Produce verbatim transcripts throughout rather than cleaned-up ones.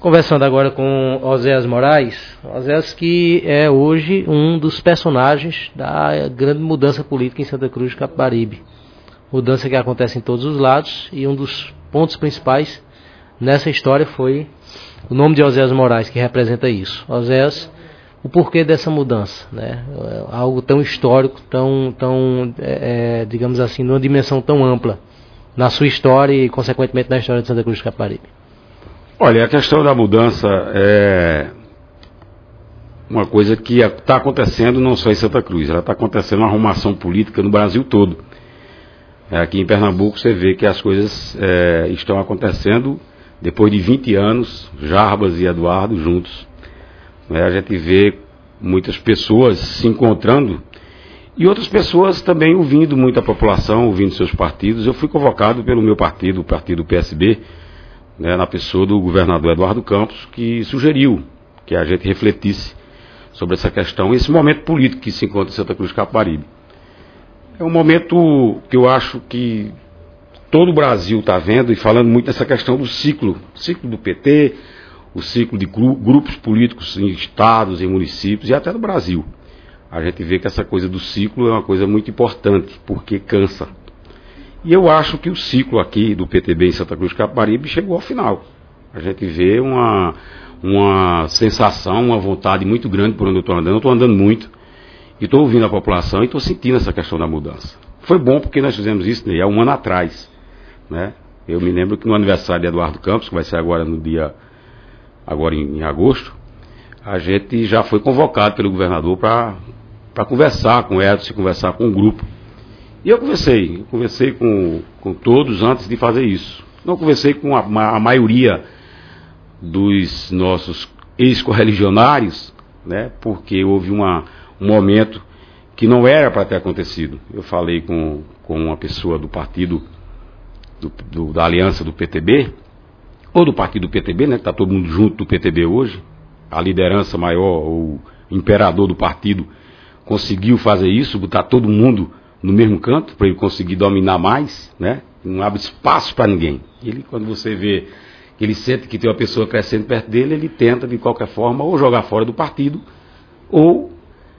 Conversando agora com Oséias Moraes, Oséias que é hoje um dos personagens da grande mudança política em Santa Cruz de Capibaribe. Mudança que acontece em todos os lados, e um dos pontos principais nessa história foi o nome de Oséias Moraes, que representa isso. Oséias, o porquê dessa mudança, né? Algo tão histórico, tão, tão é, é, digamos assim, numa dimensão tão ampla na sua história e, consequentemente, na história de Santa Cruz de Capibaribe. Olha, a questão da mudança é uma coisa que está acontecendo não só em Santa Cruz, ela está acontecendo uma arrumação política no Brasil todo. Aqui em Pernambuco você vê que as coisas é, estão acontecendo depois de vinte anos, Jarbas e Eduardo juntos. Né? A gente vê muitas pessoas se encontrando e outras pessoas também ouvindo muito a população, ouvindo seus partidos. Eu fui convocado pelo meu partido, o partido P S B, né, na pessoa do governador Eduardo Campos, que sugeriu que a gente refletisse sobre essa questão, esse momento político que se encontra em Santa Cruz de Capibaribe. É um momento que eu acho que todo o Brasil está vendo e falando muito dessa questão do ciclo, ciclo do P T, o ciclo de grupos políticos em estados, em municípios e até no Brasil. A gente vê que essa coisa do ciclo é uma coisa muito importante, porque cansa. E eu acho que o ciclo aqui do P T B em Santa Cruz de Capibaribe chegou ao final. A gente vê uma, uma sensação, uma vontade muito grande por onde eu estou andando. Eu estou andando muito e estou ouvindo a população e estou sentindo essa questão da mudança. Foi bom porque nós fizemos isso, né, há um ano atrás. Né? Eu me lembro que no aniversário de Eduardo Campos, que vai ser agora no dia, agora em, em agosto, a gente já foi convocado pelo governador para conversar com o Edson, conversar com o grupo. E eu conversei, eu conversei com, com todos antes de fazer isso. Não conversei com a, a maioria dos nossos ex-correligionários, né, porque houve uma, um momento que não era para ter acontecido. Eu falei com, com uma pessoa do partido, do, do, da aliança do P T B, ou do partido do P T B, né, que está todo mundo junto do P T B hoje. A liderança maior, o imperador do partido, conseguiu fazer isso, botar todo mundo no mesmo canto, para ele conseguir dominar mais, né? Não abre espaço para ninguém. Ele, quando você vê que ele sente que tem uma pessoa crescendo perto dele, ele tenta, de qualquer forma, ou jogar fora do partido, ou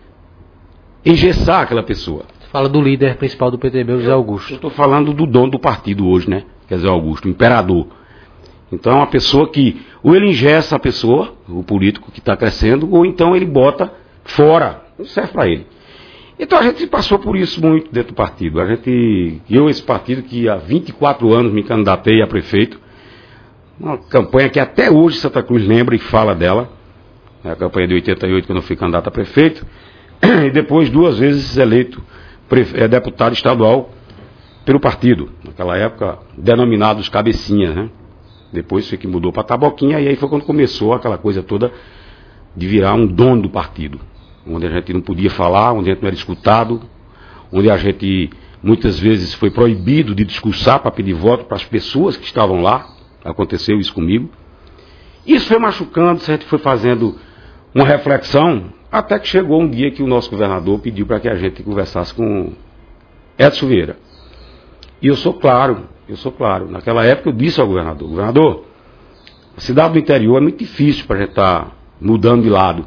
engessar aquela pessoa. Você fala do líder principal do P T B, o José Augusto. Eu estou falando do dono do partido hoje, né? Quer dizer, Augusto, o imperador. Então é uma pessoa que, ou ele engessa a pessoa, o político que está crescendo, ou então ele bota fora, não serve para ele. Então a gente passou por isso muito dentro do partido. A gente, eu, esse partido que há vinte e quatro anos me candidatei a prefeito, uma campanha que até hoje Santa Cruz lembra e fala dela, é a campanha de oitenta e oito, quando eu fui candidato a prefeito, e depois duas vezes eleito prefe... é, deputado estadual pelo partido, naquela época denominados cabecinha, né? Depois foi que mudou para Taboquinha, e aí foi quando começou aquela coisa toda de virar um dono do partido, onde a gente não podia falar, onde a gente não era escutado, onde a gente muitas vezes foi proibido de discursar para pedir voto para as pessoas que estavam lá. Aconteceu isso comigo. Isso foi machucando, a gente foi fazendo uma reflexão, até que chegou um dia que o nosso governador pediu para que a gente conversasse com Edson Vieira. E eu sou claro, eu sou claro. Naquela época eu disse ao governador, governador, a cidade do interior é muito difícil para a gente estar mudando de lado.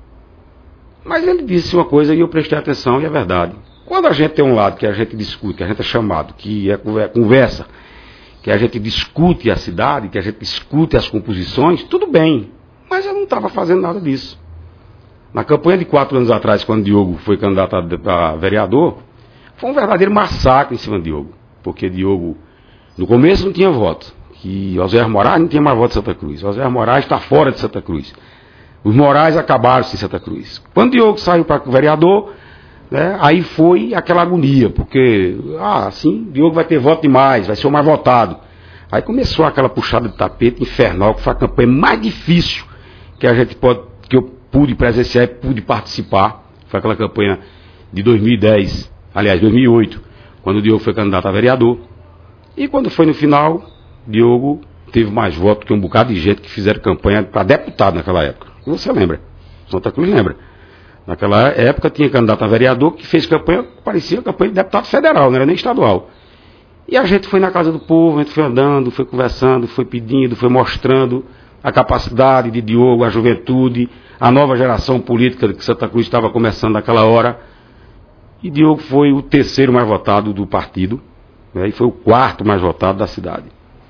Mas ele disse uma coisa e eu prestei atenção, e é verdade. Quando a gente tem um lado que a gente discute, que a gente é chamado, que é conversa, que a gente discute a cidade, que a gente discute as composições, tudo bem. Mas eu não estava fazendo nada disso. Na campanha de quatro anos atrás, quando Diogo foi candidato a, a vereador, foi um verdadeiro massacre em cima de Diogo. Porque Diogo, no começo não tinha voto. Que Oséias Moraes não tinha mais voto em Santa Cruz. Oséias Moraes está fora de Santa Cruz. Os Moraes acabaram-se em Santa Cruz. Quando Diogo saiu para o vereador, né, aí foi aquela agonia, porque, ah, assim, Diogo vai ter voto demais, vai ser o mais votado. Aí começou aquela puxada de tapete infernal, que foi a campanha mais difícil que a gente pode, que eu pude presenciar e pude participar. Foi aquela campanha de dois mil e dez, aliás, dois mil e oito, quando o Diogo foi candidato a vereador. E quando foi no final, Diogo teve mais votos que um bocado de gente que fizeram campanha para deputado naquela época. Você lembra? Santa Cruz lembra. Naquela época tinha candidato a vereador que fez campanha, parecia campanha de deputado federal, não era nem estadual. E a gente foi na casa do povo, a gente foi andando, foi conversando, foi pedindo, foi mostrando, a capacidade de Diogo, a juventude, a nova geração política que Santa Cruz estava começando naquela hora. E Diogo foi o terceiro mais votado do partido, né, e foi o quarto mais votado da cidade.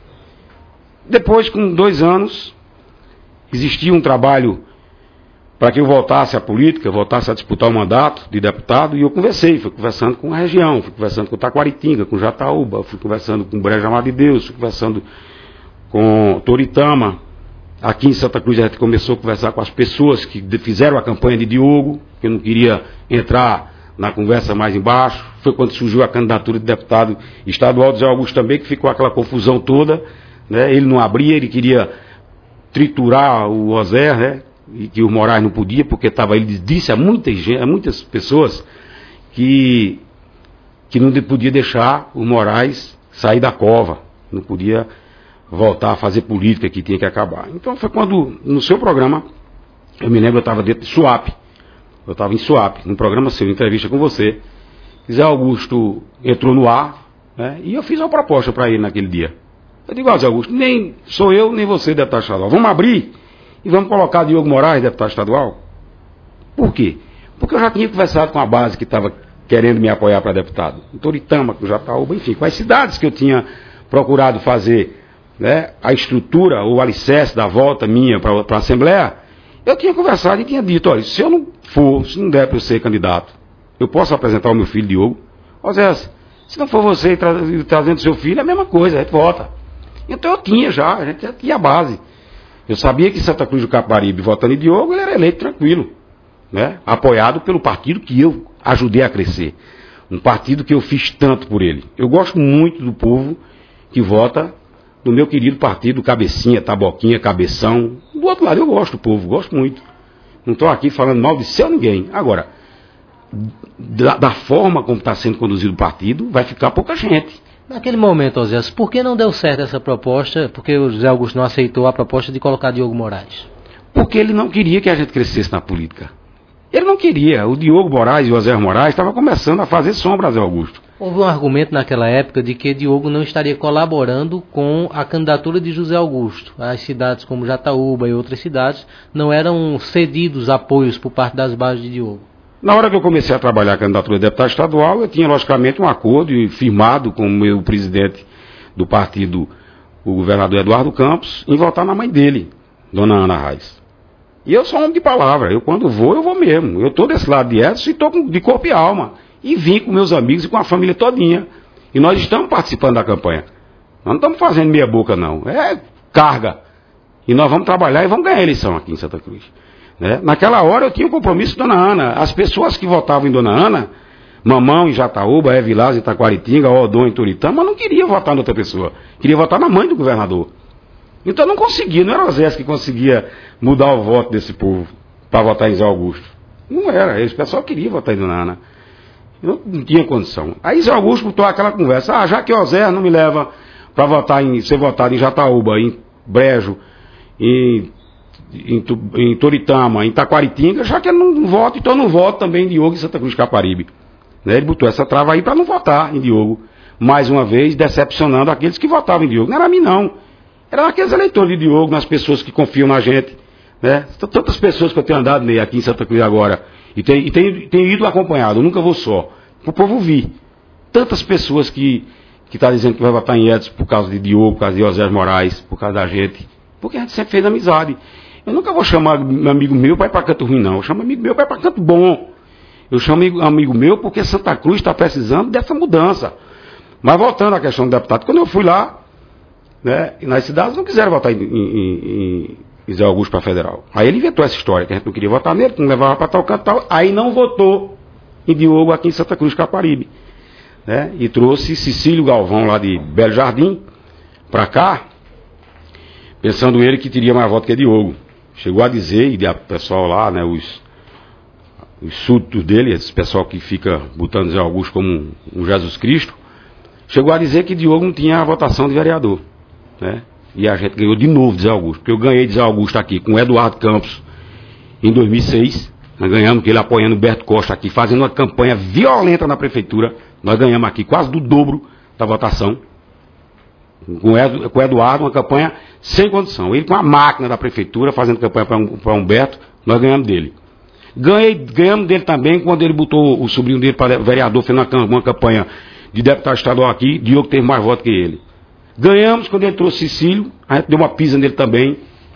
Depois, com dois anos, existia um trabalho para que eu voltasse à política, voltasse a disputar o mandato de deputado, e eu conversei, fui conversando com a região, fui conversando com Taquaritinga, com Jataúba, fui conversando com Brejo Amado de Deus, fui conversando com Toritama. Aqui em Santa Cruz a gente começou a conversar com as pessoas que fizeram a campanha de Diogo, que eu não queria entrar na conversa mais embaixo. Foi quando surgiu a candidatura de deputado estadual de Zé Augusto também, que ficou aquela confusão toda, né? Ele não abria, ele queria triturar o Ozer, né? E que o Moraes não podia, porque estava, ele disse a muitas, a muitas pessoas que, que não podia deixar o Moraes sair da cova, não podia voltar a fazer política, que tinha que acabar. Então foi quando, no seu programa, eu me lembro, eu estava dentro de Suape, eu estava em Suape, num programa seu, entrevista com você, Zé Augusto entrou no ar, né, e eu fiz uma proposta para ele naquele dia. Eu digo, ó, Zé Augusto, nem sou eu, nem você, deputado estadual, vamos abrir e vamos colocar Diogo Moraes, deputado estadual? Por quê? Porque eu já tinha conversado com a base que estava querendo me apoiar para deputado, em Toritama, com Jataúba, enfim, com as cidades que eu tinha procurado fazer, né, a estrutura, o alicerce da volta minha para a Assembleia. Eu tinha conversado e tinha dito, olha, se eu não for, se não der para eu ser candidato, eu posso apresentar o meu filho Diogo? Ó Zé, se não for você tra trazendo seu filho, é a mesma coisa, a gente vota. Então eu tinha já, a gente já tinha a base. Eu sabia que Santa Cruz do Capibaribe, votando em Diogo, ele era eleito tranquilo, né? Apoiado pelo partido que eu ajudei a crescer. Um partido que eu fiz tanto por ele. Eu gosto muito do povo que vota no meu querido partido, Cabecinha, Taboquinha, Cabeção. Do outro lado eu gosto do povo, gosto muito. Não estou aqui falando mal de seu ninguém. Agora, da, da forma como está sendo conduzido o partido, vai ficar pouca gente. Naquele momento, Oséias, por que não deu certo essa proposta? Porque o José Augusto não aceitou a proposta de colocar Diogo Moraes? Porque ele não queria que a gente crescesse na política. Ele não queria. O Diogo Moraes e o José Moraes estavam começando a fazer sombra a Zé Augusto. Houve um argumento naquela época de que Diogo não estaria colaborando com a candidatura de José Augusto. As cidades como Jataúba e outras cidades não eram cedidos apoios por parte das bases de Diogo. Na hora que eu comecei a trabalhar a candidatura de deputado estadual, eu tinha logicamente um acordo firmado com o meu presidente do partido, o governador Eduardo Campos, em votar na mãe dele, dona Ana Reis. E eu sou homem de palavra, eu quando vou, eu vou mesmo. Eu estou desse lado de Edson e estou de corpo e alma. E vim com meus amigos e com a família todinha. E nós estamos participando da campanha. Nós não estamos fazendo meia boca não, é carga. E nós vamos trabalhar e vamos ganhar a eleição aqui em Santa Cruz. Né? Naquela hora eu tinha um compromisso com Dona Ana. As pessoas que votavam em Dona Ana, Mamão em Jataúba, Evilás em Taquaritinga, Odon em Toritama, não queria votar em outra pessoa. Queria votar na mãe do governador. Então não conseguia, não era o Osés que conseguia mudar o voto desse povo para votar em Zé Augusto. Não era, esse pessoal queria votar em Dona Ana. Não, não tinha condição. Aí Zé Augusto botou aquela conversa, ah, já que o Osés não me leva para votar em, ser votado em Jataúba, em Brejo, em Em, em Toritama, em Taquaritinga, já que ele não, não vota, então eu não voto também em Diogo em Santa Cruz do Capibaribe. Né? Ele botou essa trava aí para não votar em Diogo. Mais uma vez, decepcionando aqueles que votavam em Diogo. Não era a mim, não. Era aqueles eleitores de Diogo, nas pessoas que confiam na gente. Né? Tantas pessoas que eu tenho andado aqui em Santa Cruz agora, e tenho, e tenho, tenho ido acompanhado, eu nunca vou só. Para o povo vir. Tantas pessoas que que estão dizendo que vai votar em Edson por causa de Diogo, por causa de José Moraes, por causa da gente. Porque a gente sempre fez amizade. Eu nunca vou chamar meu amigo meu para ir para canto ruim, não. Eu chamo amigo meu para ir para canto bom. Eu chamo amigo, amigo meu porque Santa Cruz está precisando dessa mudança. Mas voltando à questão do deputado, quando eu fui lá, né, e nas cidades não quiseram votar em, em, em Zé Augusto para federal. Aí ele inventou essa história, que a gente não queria votar nele, que não levava para tal canto tal. Aí não votou em Diogo aqui em Santa Cruz, Capibaribe. Né, e trouxe Cecílio Galvão lá de Belo Jardim para cá, pensando ele que teria mais voto que Diogo. Chegou a dizer, e o pessoal lá, né, os, os súditos dele, esse pessoal que fica botando Zé Augusto como um, um Jesus Cristo, chegou a dizer que Diogo não tinha a votação de vereador. Né? E a gente ganhou de novo de Zé Augusto, porque eu ganhei de Zé Augusto aqui com o Eduardo Campos em dois mil e seis, nós ganhamos, que ele apoiando o Berto Costa aqui, fazendo uma campanha violenta na prefeitura, nós ganhamos aqui quase do dobro da votação. Com o Eduardo, uma campanha sem condição. Ele com a máquina da prefeitura, fazendo campanha para Humberto, nós ganhamos dele. Ganhei, ganhamos dele também quando ele botou o sobrinho dele para vereador, fez uma, uma campanha de deputado estadual aqui, Diogo teve mais votos que ele. Ganhamos quando ele trouxe Cecílio, a gente deu uma pisa nele também,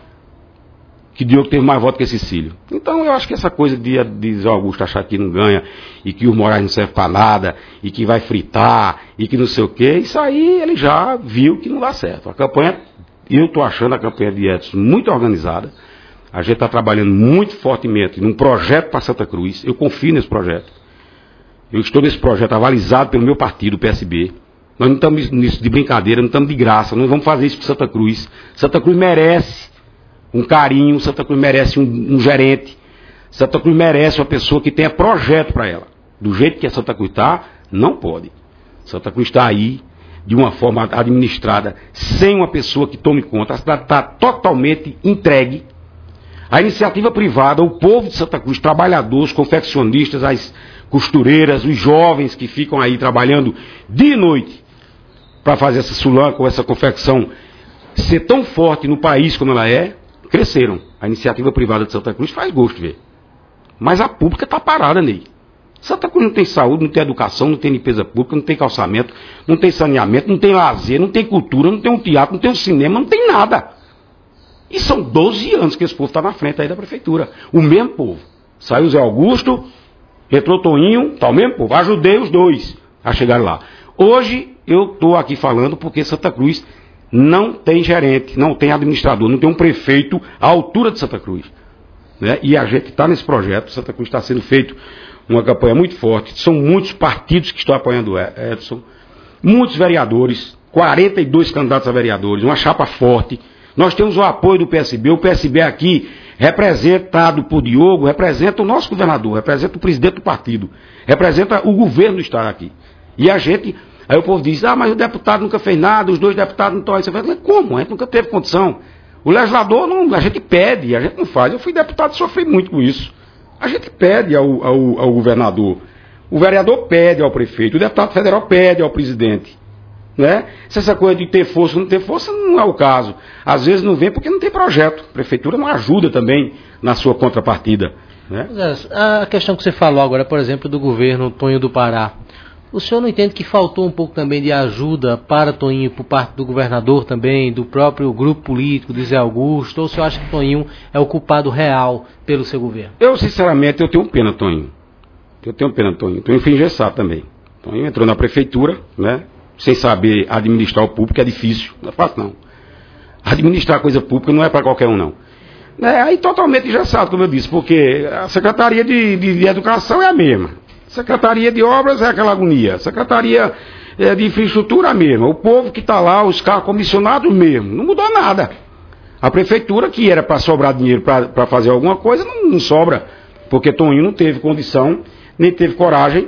que Diogo teve mais votos que Cecílio. Então eu acho que essa coisa de, de Zé Augusto achar que não ganha, e que o Moraes não serve para nada, e que vai fritar, e que não sei o quê, isso aí ele já viu que não dá certo. A campanha, eu estou achando a campanha de Edson muito organizada. A gente está trabalhando muito fortemente num projeto para Santa Cruz. Eu confio nesse projeto. Eu estou nesse projeto avalizado pelo meu partido, o P S B. Nós não estamos nisso de brincadeira, não estamos de graça. Não vamos fazer isso para Santa Cruz. Santa Cruz merece um carinho, Santa Cruz merece um, um gerente. Santa Cruz merece uma pessoa que tenha projeto para ela. Do jeito que a Santa Cruz está, não pode. Santa Cruz está aí de uma forma administrada, sem uma pessoa que tome conta. A cidade está totalmente entregue. A iniciativa privada, o povo de Santa Cruz, trabalhadores, confeccionistas, as costureiras, os jovens que ficam aí trabalhando dia e noite para fazer essa sulanca ou essa confecção ser tão forte no país como ela é, cresceram. A iniciativa privada de Santa Cruz faz gosto ver. Mas a pública está parada, Ney. Santa Cruz não tem saúde, não tem educação, não tem limpeza pública, não tem calçamento, não tem saneamento, não tem lazer, não tem cultura, não tem um teatro, não tem um cinema, não tem nada. E são doze anos que esse povo está na frente aí da prefeitura. O mesmo povo. Saiu o Zé Augusto, entrou Toninho, está o mesmo povo. Ajudei os dois a chegar lá. Hoje eu estou aqui falando porque Santa Cruz não tem gerente, não tem administrador, não tem um prefeito à altura de Santa Cruz. Né? E a gente está nesse projeto. Santa Cruz está sendo feito uma campanha muito forte. São muitos partidos que estão apoiando o Edson. Muitos vereadores, quarenta e dois candidatos a vereadores, uma chapa forte. Nós temos o apoio do P S B, o P S B aqui, representado por Diogo, representa o nosso governador, representa o presidente do partido, representa o governo do estado aqui. E a gente, aí o povo diz, ah, mas o deputado nunca fez nada, os dois deputados não estão aí. Você fala, mas como? A gente nunca teve condição. O legislador, não, a gente pede, a gente não faz. Eu fui deputado e sofri muito com isso. A gente pede ao, ao, ao governador, o vereador pede ao prefeito, o deputado federal pede ao presidente. Né? Se essa coisa de ter força ou não ter força não é o caso. Às vezes não vem porque não tem projeto. A prefeitura não ajuda também na sua contrapartida. Né? A questão que você falou agora, por exemplo, do governo Tonho do Pará. O senhor não entende que faltou um pouco também de ajuda para Toninho por parte do governador também, do próprio grupo político de Zé Augusto? Ou o senhor acha que Toninho é o culpado real pelo seu governo? Eu, sinceramente, eu tenho pena, Toninho. Eu tenho pena, Toninho. Toninho foi engessado também. Toninho entrou na prefeitura, né? Sem saber administrar o público, é difícil, não é fácil não. Administrar coisa pública não é para qualquer um não. É aí totalmente engessado, como eu disse, porque a Secretaria de, de, de Educação é a mesma. Secretaria de Obras é aquela agonia. Secretaria é, de Infraestrutura é a mesma. O povo que está lá, os carros comissionados mesmo. Não mudou nada. A prefeitura, que era para sobrar dinheiro para fazer alguma coisa, não, não sobra. Porque Toninho não teve condição, nem teve coragem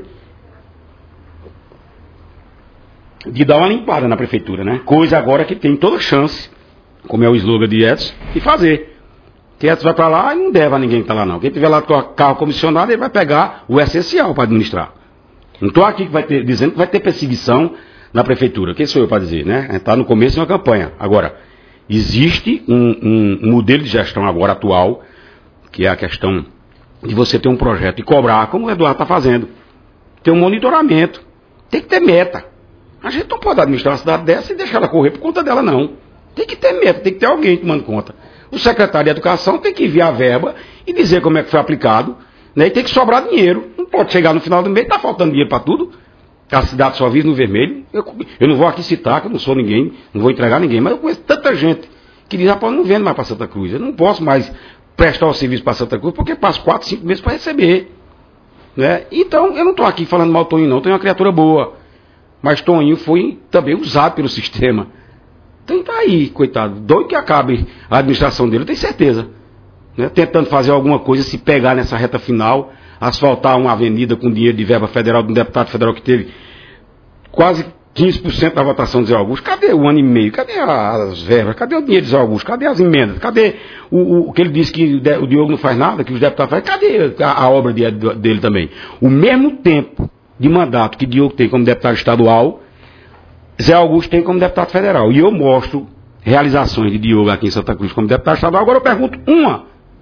de dar uma limpada na prefeitura, né? Coisa agora que tem toda chance, como é o slogan de Edson, de fazer. Que Edson vai para lá e não deve a ninguém que está lá não. Quem tiver lá com o carro comissionado, ele vai pegar o essencial para administrar. Não estou aqui que vai ter, dizendo que vai ter perseguição na prefeitura. Quem sou eu para dizer, né? Está no começo de uma campanha. Agora, existe um, um modelo de gestão agora atual, que é a questão de você ter um projeto e cobrar, como o Eduardo está fazendo. Ter um monitoramento. Tem que ter meta. A gente não pode administrar uma cidade dessa e deixar ela correr por conta dela, não. Tem que ter meta, tem que ter alguém tomando conta. O secretário de Educação tem que enviar a verba e dizer como é que foi aplicado, né? E tem que sobrar dinheiro. Não pode chegar no final do mês e está faltando dinheiro para tudo. A cidade só vive no vermelho. Eu, eu não vou aqui citar, que eu não sou ninguém, não vou entregar ninguém, mas eu conheço tanta gente que diz, rapaz, eu não vendo mais para Santa Cruz. Eu não posso mais prestar o serviço para Santa Cruz porque passo quatro, cinco meses para receber. Né? Então, eu não estou aqui falando mal do Toninho, não. Toninho é uma criatura boa. Mas Toninho foi também usado pelo sistema. Então tá aí, coitado. Doido que acabe a administração dele, eu tenho certeza. Né? Tentando fazer alguma coisa, se pegar nessa reta final, asfaltar uma avenida com dinheiro de verba federal de um deputado federal que teve quase quinze por cento da votação de Zé Augusto. Cadê o ano e meio? Cadê as verbas? Cadê o dinheiro de Zé Augusto? Cadê as emendas? Cadê o, o que ele disse que o Diogo não faz nada, que os deputados fazem? Cadê a, a obra de, dele também? O mesmo tempo de mandato que Diogo tem como deputado estadual, Zé Augusto tem como deputado federal. E eu mostro realizações de Diogo aqui em Santa Cruz como deputado estadual. Agora eu pergunto uma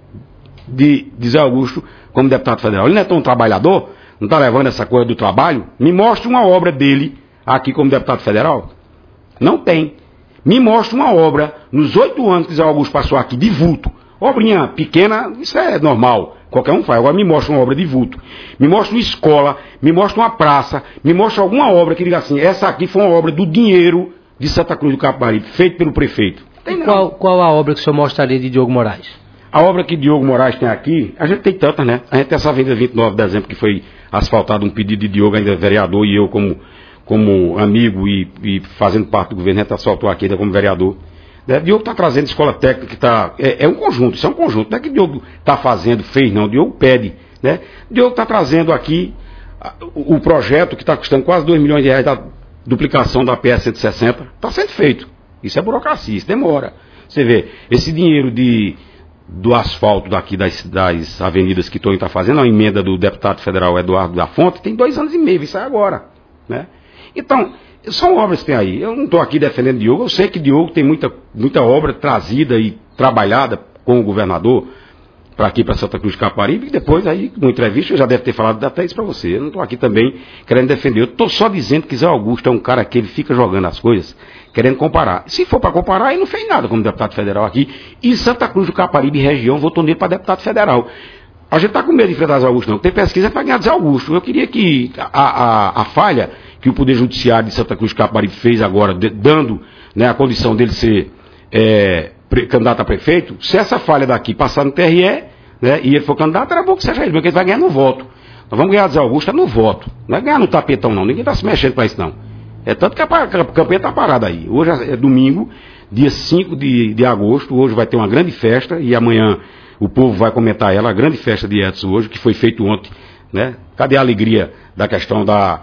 de, de Zé Augusto como deputado federal. Ele não é tão trabalhador? Não está levando essa coisa do trabalho? Me mostre uma obra dele aqui como deputado federal. Não tem. Me mostre uma obra nos oito anos que Zé Augusto passou aqui de vulto. Obrinha pequena, isso é normal. Qualquer um faz. Agora me mostra uma obra de vulto. Me mostra uma escola, me mostra uma praça, me mostra alguma obra que diga assim, essa aqui foi uma obra do dinheiro de Santa Cruz do Capibaribe, feita pelo prefeito. Tem qual, qual a obra que o senhor mostraria de Diogo Moraes? A obra que Diogo Moraes tem aqui, a gente tem tantas, né? A gente tem essa avenida vinte e nove de dezembro, que foi asfaltado um pedido de Diogo, ainda vereador, e eu como, como amigo e, e fazendo parte do governo, a gente asfaltou aqui ainda como vereador. Né? Diogo está trazendo escola técnica, que tá, é, é um conjunto, isso é um conjunto. Não é que Diogo está fazendo, fez não, Diogo pede. Né? Diogo está trazendo aqui o, o projeto que está custando quase dois milhões de reais da duplicação da P S cento e sessenta, está sendo feito. Isso é burocracia, isso demora. Você vê, esse dinheiro de, do asfalto daqui das, das avenidas que Toninho está fazendo, a emenda do deputado federal Eduardo da Fonte, tem dois anos e meio, isso é agora. Né? Então, são obras que tem aí. Eu não estou aqui defendendo Diogo, eu sei que Diogo tem muita, muita obra trazida e trabalhada com o governador para aqui, para Santa Cruz de Capibaribe, e depois aí, numa entrevista, eu já deve ter falado até isso para você. Eu não estou aqui também querendo defender. Eu estou só dizendo que Zé Augusto é um cara que ele fica jogando as coisas, querendo comparar. Se for para comparar, ele não fez nada como deputado federal aqui. E Santa Cruz do Capibaribe, região, votou nele para deputado federal. A gente está com medo de enfrentar Zé Augusto, não. Tem pesquisa para ganhar Zé Augusto. Eu queria que a, a, a falha que o Poder Judiciário de Santa Cruz de Capibaribe fez agora, de, dando, né, a condição dele ser é, pre, candidato a prefeito, se essa falha daqui passar no T R E, né, e ele for candidato, era bom que seja ele, porque ele vai ganhar no voto. Nós vamos ganhar Zé Augusto é no voto. Não é ganhar no tapetão, não. Ninguém está se mexendo para isso, não. É tanto que a, a campanha está parada aí. Hoje é domingo, dia cinco de, de agosto. Hoje vai ter uma grande festa e amanhã o povo vai comentar ela, a grande festa de Edson hoje, que foi feito ontem. Né? Cadê a alegria da questão da,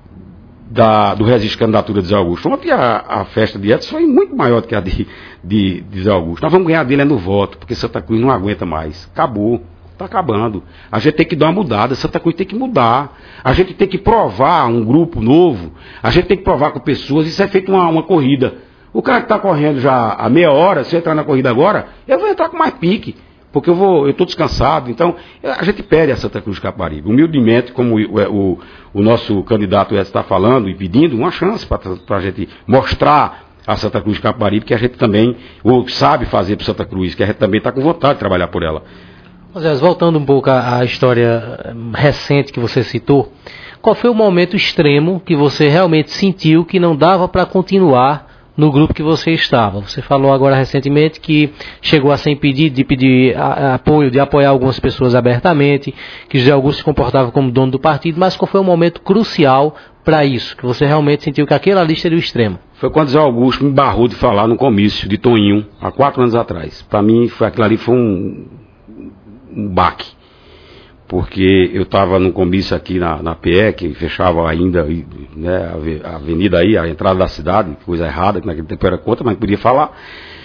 da, do registro de candidatura de Zé Augusto? Ontem a, a festa de Edson foi muito maior do que a de, de, de Zé Augusto. Nós vamos ganhar dele é no voto, porque Santa Cruz não aguenta mais. Acabou. Está acabando. A gente tem que dar uma mudada. Santa Cruz tem que mudar. A gente tem que provar um grupo novo. A gente tem que provar com pessoas. Isso é feito uma, uma corrida. O cara que está correndo já há meia hora, se eu entrar na corrida agora, eu vou entrar com mais pique. Porque eu vou, eu estou descansado. Então, a gente pede a Santa Cruz de Capibaribe. Humildemente, como o, o, o nosso candidato está falando e pedindo, uma chance para a gente mostrar a Santa Cruz de Capibaribe que a gente também ou sabe fazer para Santa Cruz, que a gente também está com vontade de trabalhar por ela. José, voltando um pouco à, à história recente que você citou, qual foi o momento extremo que você realmente sentiu que não dava para continuar no grupo que você estava? Você falou agora recentemente que chegou a ser impedido de pedir a, a apoio, de apoiar algumas pessoas abertamente, que José Augusto se comportava como dono do partido, mas qual foi o momento crucial para isso, que você realmente sentiu que aquela ali seria o extremo? Foi quando José Augusto me barrou de falar no comício de Toninho, há quatro anos atrás. Para mim, foi, aquilo ali foi um... um baque, porque eu estava no comício aqui na, na P E, que fechava ainda, né, a avenida aí, a entrada da cidade, coisa errada, que naquele tempo era contra, mas podia falar,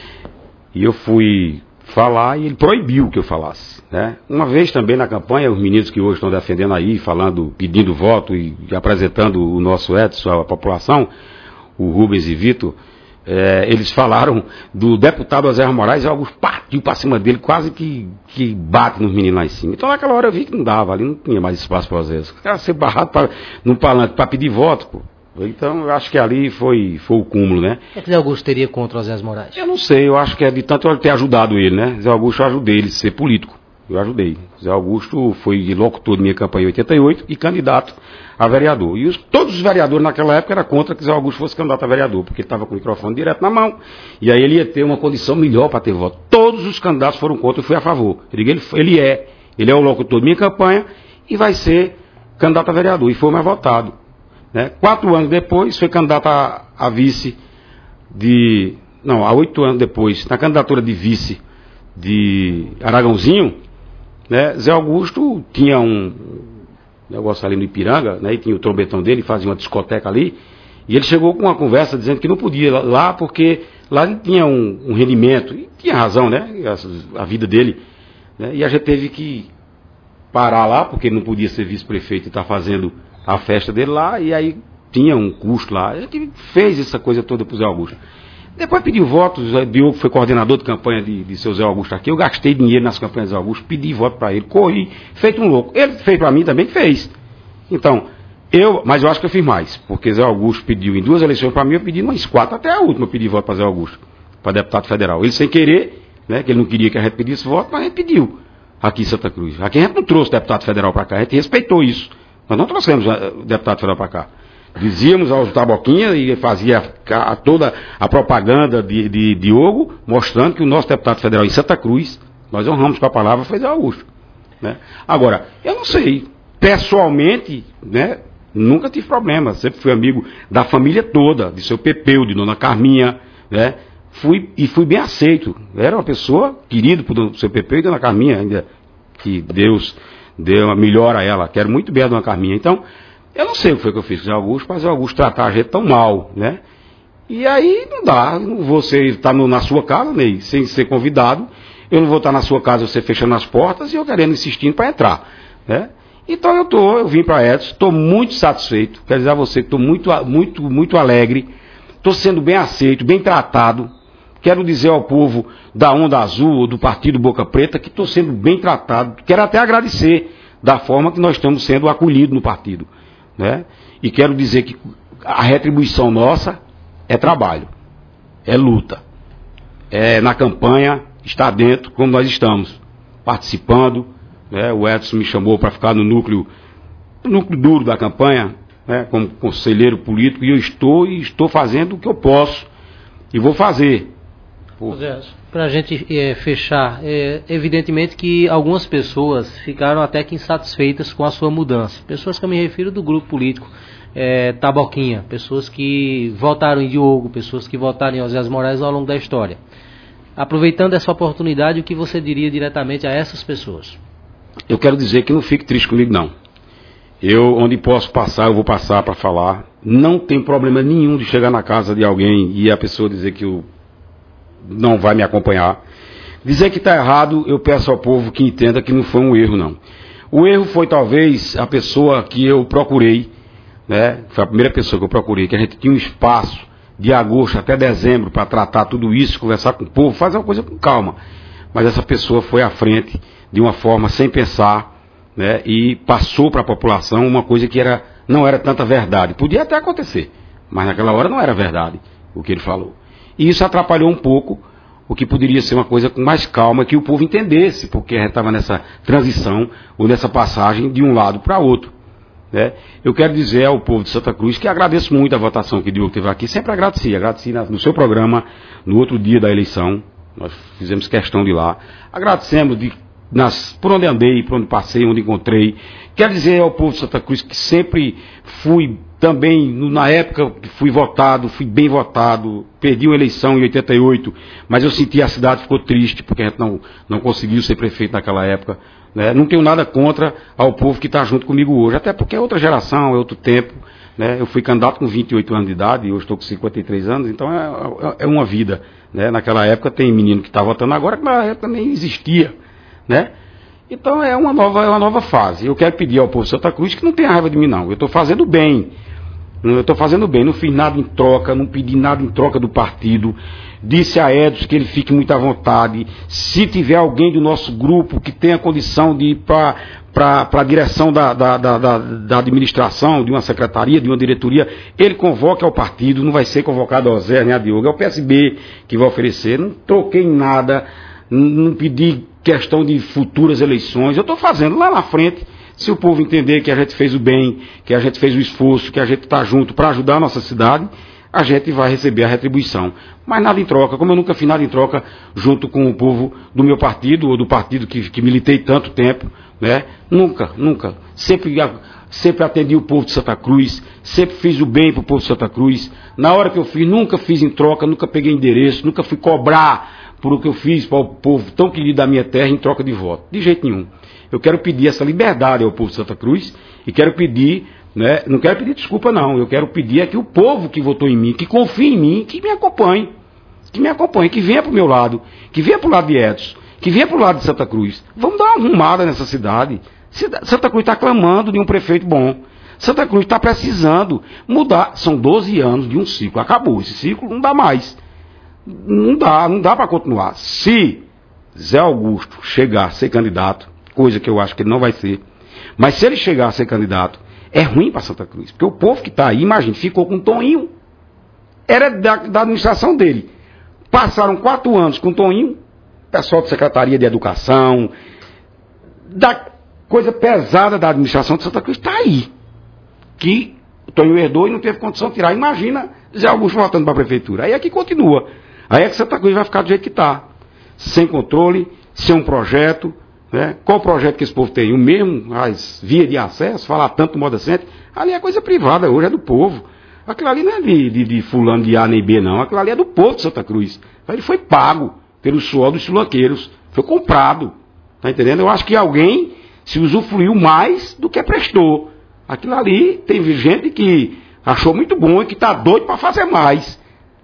e eu fui falar e ele proibiu que eu falasse, né. Uma vez também na campanha, os meninos que hoje estão defendendo aí, falando, pedindo voto e, e apresentando o nosso Edson à população, o Rubens e Vitor, É, eles falaram do deputado Ozé Moraes e Augusto partiu para cima dele, quase que, que bate nos meninos lá em cima. Então naquela hora eu vi que não dava, ali não tinha mais espaço para o Ozé. Os caras ser barrado pra, num palanque para pedir voto, pô. Então eu acho que ali foi, foi o cúmulo, né? O que Zé Augusto teria contra o Ozé Moraes? Eu não sei, eu acho que é de tanto eu ter ajudado ele, né? Zé Augusto eu ajudei ele a ser político. Eu ajudei. Zé Augusto foi locutor de minha campanha em oitenta e oito e candidato a vereador. E os, todos os vereadores naquela época eram contra que Zé Augusto fosse candidato a vereador, porque ele estava com o microfone direto na mão, e aí ele ia ter uma condição melhor para ter voto. Todos os candidatos foram contra e fui a favor. Eu digo, ele, ele é, ele é o locutor de minha campanha e vai ser candidato a vereador. E foi o mais votado. Né? Quatro anos depois, foi candidato a, a vice de... Não, há oito anos depois, na candidatura de vice de Aragãozinho, né, Zé Augusto tinha um negócio ali no Ipiranga, né, e tinha o trombetão dele, fazia uma discoteca ali, e ele chegou com uma conversa dizendo que não podia lá, porque lá não tinha um, um rendimento, e tinha razão, né, a, a vida dele, né, e a gente teve que parar lá, porque ele não podia ser vice-prefeito e estar fazendo a festa dele lá, e aí tinha um custo lá. A gente fez essa coisa toda para o Zé Augusto. Depois pediu votos, o Diogo foi coordenador de campanha de, de seu Zé Augusto aqui. Eu gastei dinheiro nas campanhas do Zé Augusto, pedi voto para ele, corri, feito um louco. Ele fez para mim também, fez. Então, eu, mas eu acho que eu fiz mais, porque Zé Augusto pediu em duas eleições para mim, eu pedi umas quatro, até a última eu pedi voto para Zé Augusto, para deputado federal. Ele sem querer, né, que ele não queria que a gente pedisse voto, mas a gente pediu aqui em Santa Cruz. Aqui a gente não trouxe deputado federal para cá, a gente respeitou isso. Nós não trouxemos uh, deputado federal para cá. Dizíamos aos Taboquinha e fazia a, a, toda a propaganda de, de Diogo, mostrando que o nosso deputado federal em Santa Cruz, nós honramos com a palavra, foi Zé Augusto. Né? Agora, eu não sei, pessoalmente, né, nunca tive problema, sempre fui amigo da família toda, de seu Pepeu, de Dona Carminha, né? Fui, e fui bem aceito. Era uma pessoa querida por seu Pepeu e Dona Carminha, ainda que Deus deu uma melhora a ela. Quero muito bem a Dona Carminha. Então, eu não sei o que foi que eu fiz com o Zé Augusto, mas o Augusto tratar a gente tão mal, né? E aí não dá. Você está na sua casa, Ney, sem ser convidado. Eu não vou estar na sua casa, você fechando as portas e eu querendo, insistindo para entrar, né? Então eu tô, eu vim para Edson, estou muito satisfeito. Quero dizer a você que estou muito, muito, muito alegre. Estou sendo bem aceito, bem tratado. Quero dizer ao povo da Onda Azul ou do Partido Boca Preta que estou sendo bem tratado. Quero até agradecer da forma que nós estamos sendo acolhidos no partido, né? E quero dizer que a retribuição nossa é trabalho, é luta, é na campanha, estar dentro como nós estamos, participando, né? O Edson me chamou para ficar no núcleo, no núcleo duro da campanha, né? Como conselheiro político, e eu estou e estou fazendo o que eu posso e vou fazer. Para a gente é, fechar, é, evidentemente que algumas pessoas ficaram até que insatisfeitas com a sua mudança. Pessoas que eu me refiro do grupo político é, Taboquinha, pessoas que votaram em Diogo, pessoas que votaram em Oséias Moraes ao longo da história. Aproveitando essa oportunidade, o que você diria diretamente a essas pessoas? Eu quero dizer que não fique triste comigo, não. Eu, onde posso passar, eu vou passar para falar. Não tem problema nenhum de chegar na casa de alguém e a pessoa dizer que eu não vai me acompanhar. Dizer que está errado, eu peço ao povo que entenda que não foi um erro, não. O erro foi talvez a pessoa que eu procurei, né? Foi a primeira pessoa que eu procurei, que a gente tinha um espaço de agosto até dezembro para tratar tudo isso, conversar com o povo, fazer uma coisa com calma. Mas essa pessoa foi à frente de uma forma sem pensar, né? E passou para a população uma coisa que era, não era tanta verdade. Podia até acontecer, mas naquela hora não era verdade o que ele falou. E isso atrapalhou um pouco o que poderia ser uma coisa com mais calma, que o povo entendesse, porque a gente estava nessa transição, ou nessa passagem de um lado para outro, né? Eu quero dizer ao povo de Santa Cruz que agradeço muito a votação que o Diogo teve aqui, sempre agradeci, agradeci no seu programa, no outro dia da eleição, nós fizemos questão de ir lá, agradecemos de, nas, por onde andei, por onde passei, onde encontrei. Quero dizer ao povo de Santa Cruz que sempre fui também, na época que fui votado, fui bem votado, perdi uma eleição em oitenta e oito, mas eu senti a cidade ficou triste, porque a gente não, não conseguiu ser prefeito naquela época, né? Não tenho nada contra ao povo que está junto comigo hoje, até porque é outra geração, é outro tempo, né? Eu fui candidato com vinte e oito anos de idade, e hoje estou com cinquenta e três anos, então é, é uma vida, né? Naquela época tem menino que está votando agora, que na época nem existia, né? Então é uma nova, é uma nova fase. Eu quero pedir ao povo de Santa Cruz que não tenha raiva de mim, não. Eu estou fazendo bem. Eu estou fazendo bem, não fiz nada em troca, não pedi nada em troca do partido. Disse a Edson que ele fique muito à vontade. Se tiver alguém do nosso grupo que tenha condição de ir para a direção da, da, da, da, da administração, de uma secretaria, de uma diretoria, ele convoque ao partido, não vai ser convocado ao Zé nem a Diogo, é o P S B que vai oferecer. Não troquei nada, não pedi questão de futuras eleições. Eu estou fazendo lá na frente. Se o povo entender que a gente fez o bem, que a gente fez o esforço, que a gente está junto para ajudar a nossa cidade, a gente vai receber a retribuição. Mas nada em troca, como eu nunca fiz nada em troca junto com o povo do meu partido, ou do partido que, que militei tanto tempo, né? Nunca, nunca. Sempre, sempre atendi o povo de Santa Cruz, sempre fiz o bem para o povo de Santa Cruz. Na hora que eu fiz, nunca fiz em troca, nunca peguei endereço, nunca fui cobrar por o que eu fiz para o povo tão querido da minha terra em troca de voto. De jeito nenhum. Eu quero pedir essa liberdade ao povo de Santa Cruz e quero pedir, né, não quero pedir desculpa não, eu quero pedir é que o povo que votou em mim, que confie em mim, que me acompanhe, que me acompanhe, que venha para o meu lado, que venha para o lado de Edson, que venha para o lado de Santa Cruz. Vamos dar uma arrumada nessa cidade. Santa Cruz está clamando de um prefeito bom. Santa Cruz está precisando mudar. São doze anos de um ciclo. Acabou. Esse ciclo não dá mais. Não dá, não dá para continuar. Se Zé Augusto chegar a ser candidato, coisa que eu acho que ele não vai ser, mas se ele chegar a ser candidato, é ruim para Santa Cruz. Porque o povo que está aí, imagina, ficou com o Toninho. Era da, da administração dele. Passaram quatro anos com o Toninho, pessoal da Secretaria de Educação, da coisa pesada da administração de Santa Cruz está aí. Que o Toninho herdou e não teve condição de tirar. Imagina Zé Augusto voltando para a prefeitura. Aí é que continua. Aí é que Santa Cruz vai ficar do jeito que está. Sem controle, sem um projeto. Né? Qual o projeto que esse povo tem? O mesmo, as vias de acesso, falar tanto do modo decente. Ali é coisa privada, hoje é do povo. Aquilo ali não é de, de, de fulano de A nem B, não. Aquilo ali é do povo de Santa Cruz. Ele foi pago pelo suor dos sulanqueiros. Foi comprado. Tá entendendo? Eu acho que alguém se usufruiu mais do que prestou. Aquilo ali, tem gente que achou muito bom e que está doido para fazer mais.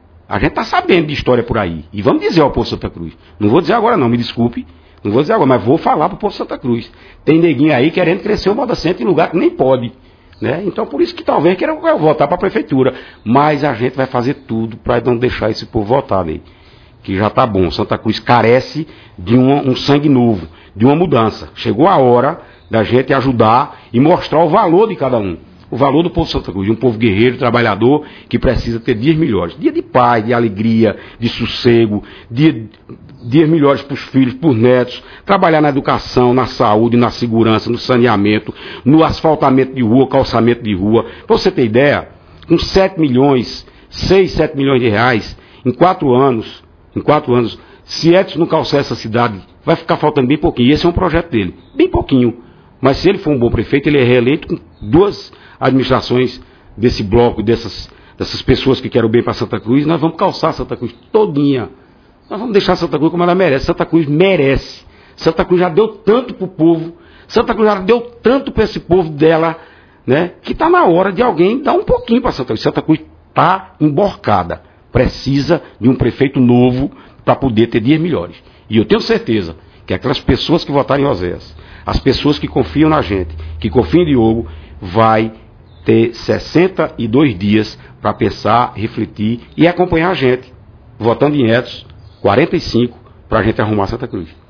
A gente está sabendo de história por aí. E vamos dizer ao povo de Santa Cruz. Não vou dizer agora não, me desculpe. Não vou dizer agora, mas vou falar para o povo de Santa Cruz. Tem neguinho aí querendo crescer o modo decente em lugar que nem pode. Né? Então por isso que talvez queiram votar para a prefeitura. Mas a gente vai fazer tudo para não deixar esse povo votar ali. Que já está bom. Santa Cruz carece de um, um sangue novo, de uma mudança. Chegou a hora da gente ajudar e mostrar o valor de cada um. O valor do povo de Santa Cruz, de um povo guerreiro, trabalhador, que precisa ter dias melhores. Dia de paz, de alegria, de sossego, dia, dias melhores para os filhos, para os netos, trabalhar na educação, na saúde, na segurança, no saneamento, no asfaltamento de rua, calçamento de rua. Para você ter ideia, com sete milhões, seis, sete milhões de reais, em quatro anos, em quatro anos, se Edson não calçar essa cidade, vai ficar faltando bem pouquinho. E esse é um projeto dele, bem pouquinho. Mas se ele for um bom prefeito, ele é reeleito com duas administrações desse bloco, dessas, dessas pessoas que querem o bem para Santa Cruz. Nós vamos calçar Santa Cruz todinha. Nós vamos deixar Santa Cruz como ela merece. Santa Cruz merece. Santa Cruz já deu tanto para o povo. Santa Cruz já deu tanto para esse povo dela, né, que está na hora de alguém dar um pouquinho para Santa Cruz. Santa Cruz está emborcada. Precisa de um prefeito novo para poder ter dias melhores. E eu tenho certeza que aquelas pessoas que votaram em Oséias, as pessoas que confiam na gente, que confiam em Diogo, vai ter sessenta e dois dias para pensar, refletir e acompanhar a gente. Votando em Edson, quarenta e cinco, para a gente arrumar Santa Cruz.